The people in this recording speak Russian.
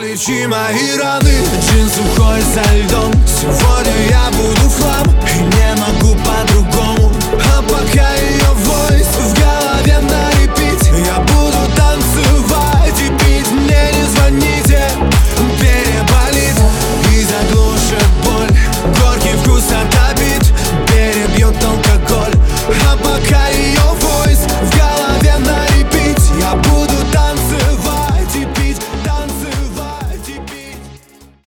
Залечи мои раны, джин сухой со льдом. Сегодня я буду в хлам и не могу по-другому. А пока ее войс в голове на репит, я буду танцевать и пить. Мне не звоните, переболит и заглушит боль. Горький вкус от обид перебьет алкоголь. А пока ее